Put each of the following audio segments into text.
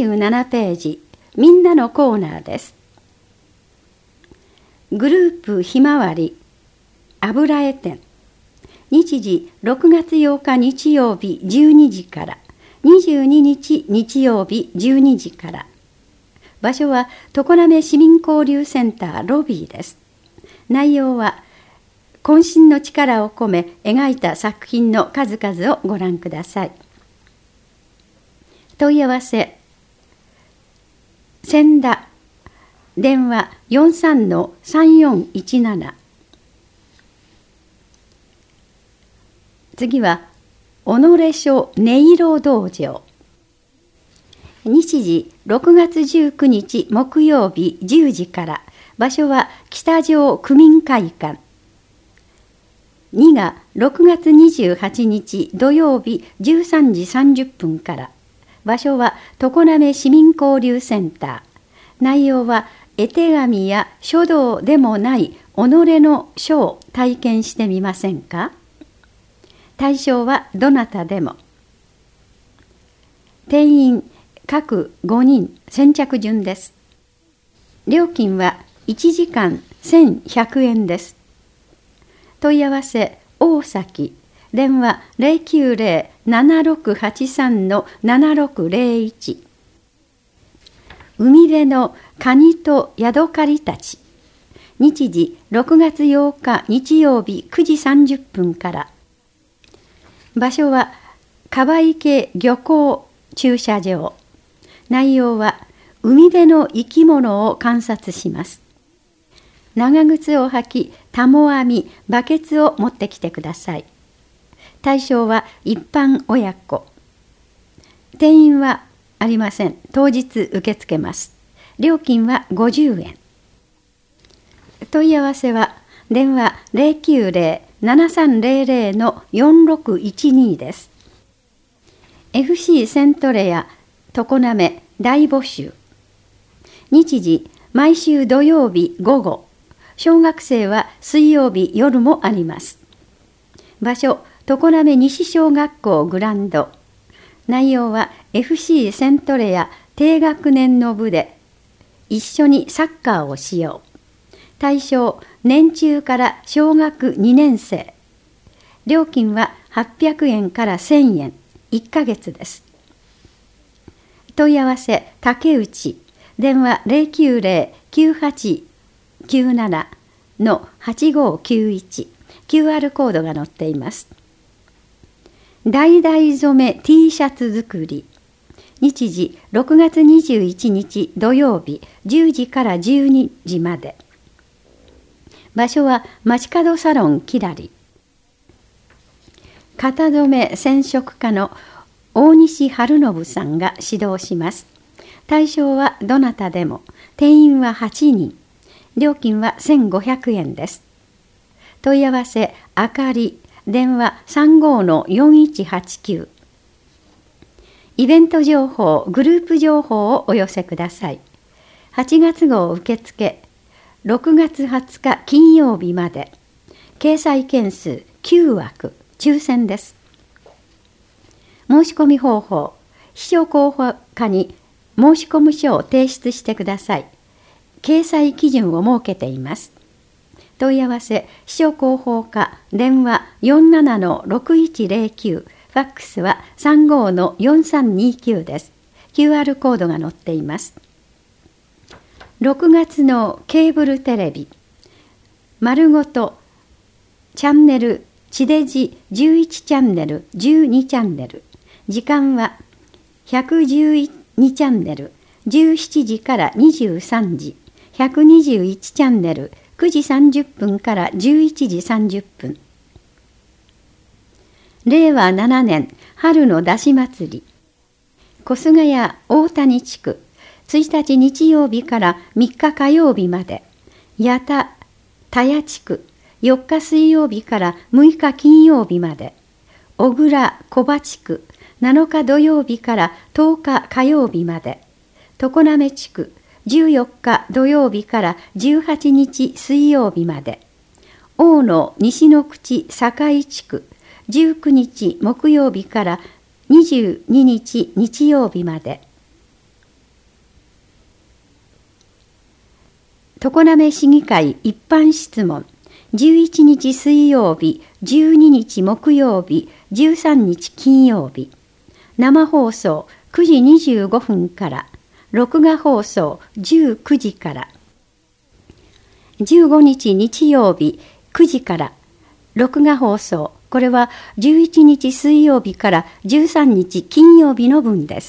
27ページ、みんなのコーナーです。グループひまわり油絵展。日時6月8日日曜日12時から22日日曜日12時から。場所は常滑市民交流センターロビーです。内容は渾身の力を込め描いた作品の数々をご覧ください。問い合わせ千田、電話 43-3417。次は己書音色道場。日時6月19日木曜日10時から。場所は北条区民会館。2が6月28日土曜日13時30分から。場所は常滑市民交流センター。内容は絵手紙や書道でもない己の書を体験してみませんか。対象はどなたでも。定員各5人先着順です。料金は1時間1100円です。問い合わせ大崎、電話 090-7683-7601。海辺のカニとヤドカリたち。日時6月8日日曜日9時30分から。場所は川池漁港駐車場。内容は海辺の生き物を観察します。長靴を履き、たも網み、バケツを持ってきてください。対象は一般親子。定員はありません。当日受け付けます。料金は50円。問い合わせは電話 090-7300-4612 です。FC セントレア常滑大募集。日時毎週土曜日午後。小学生は水曜日夜もあります。場所常滑西小学校グランド。内容は FC セントレア低学年の部で一緒にサッカーをしよう。対象年中から小学2年生。料金は800円から1000円。1ヶ月です。問い合わせ竹内、電話 090-9897-8591。QR コードが載っています。橙染め T シャツ作り。日時6月21日土曜日10時から12時まで。場所は街角サロンキラリ。型染め染色家の大西春信さんが指導します。対象はどなたでも。定員は8人。料金は1500円です。問い合わせあかり、電話 35-4189。イベント情報、グループ情報をお寄せください。8月号受付、6月20日金曜日まで。掲載件数9枠、抽選です。申し込み方法、秘書候補課に申し込む書を提出してください。掲載基準を設けています。問い合わせ、秘書広報課、電話 47-6109、ファックスは 35-4329 です。QR コードが載っています。6月のケーブルテレビ、丸ごとチャンネル、地デジ11チャンネル、12チャンネル。時間は112チャンネル、17時から23時。121チャンネル、9時30分から11時30分。令和7年春のだし祭り。小菅谷大谷地区、1日日曜日から3日火曜日まで。八田田谷地区、4日水曜日から6日金曜日まで。小倉小葉地区、7日土曜日から10日火曜日まで。常滑地区、14日土曜日から18日水曜日まで。大野西の口堺地区、19日木曜日から22日日曜日まで。 常滑市議会一般質問、11日水曜日、12日木曜日、13日金曜日。生放送9時25分から、録画放送19時から。15日日曜日9時から、録画放送、これは11日水曜日から13日金曜日の分です。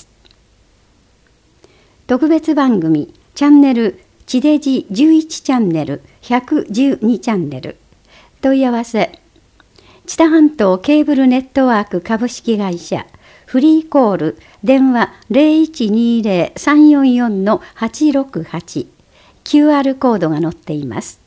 特別番組、チャンネル、地デジ11チャンネル、112チャンネル。問い合わせ、知多半島ケーブルネットワーク株式会社、フリーコール、電話 0120-344-868、QR コードが載っています。